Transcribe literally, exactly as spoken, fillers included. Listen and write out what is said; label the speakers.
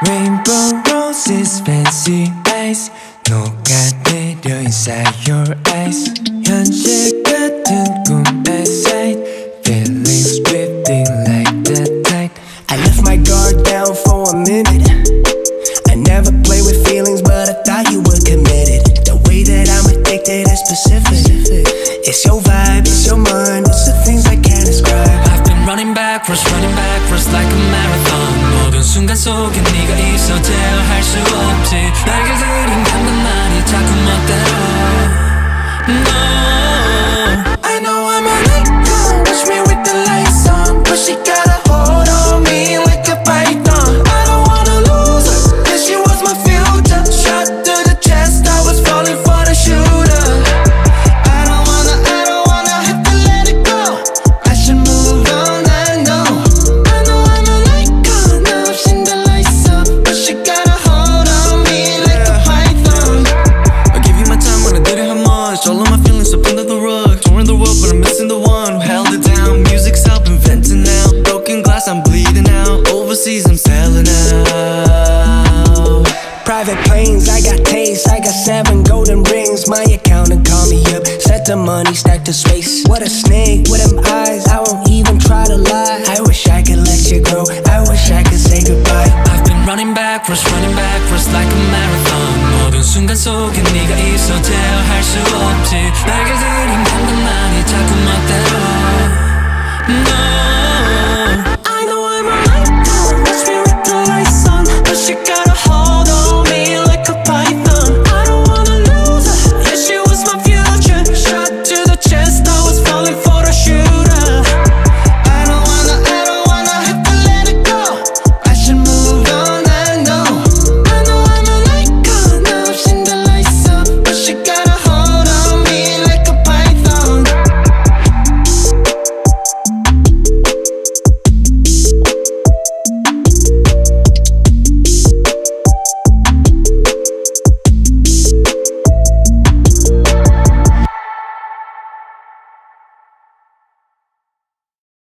Speaker 1: Rainbow roses, fancy eyes 녹아내려 inside your eyes 현실 같은 꿈의 sight Feelings drifting like the tide
Speaker 2: I left my guard down for a minute. I never play with feelings, but I thought you were committed. The way that I'm addicted is specific. It's your vibe, it's your mind, it's the things I can't describe.
Speaker 3: I've been running backwards, running backwards like a marathon 모든 순간 속에 네가 있어 제어할 수 없지 날개 들인 감각만이 자꾸 멋대로 No
Speaker 2: I know I'm an icon. Watch me with the lights on, but she got a hold on me like a python. I don't wanna lose her, 'cause she was my future. Shot to the chest, I was falling for the shooter. I don't wanna, I don't wanna have to let it go. I should move on, I know. I know I'm an icon. Now I've seen the lights up, but she got a hold on me like a python.
Speaker 3: I give you my time when I didn't have much all of my feelings up under the rug touring the world but I'm missing the one who held it down music's helping venting now broken glass I'm bleeding out overseas I'm selling out
Speaker 2: Private planes, I got taste, I got seven golden rings. My accountant call me up, set the money, stack to space. What a snake with them eyes, I won't even try to lie. I wish I could let you go, I wish I could say goodbye.
Speaker 3: I've been running backwards, running backwards like a marathon 모든 순간 속에 네가 있어 제어할 수 없지 날개 들인 감각만이 자꾸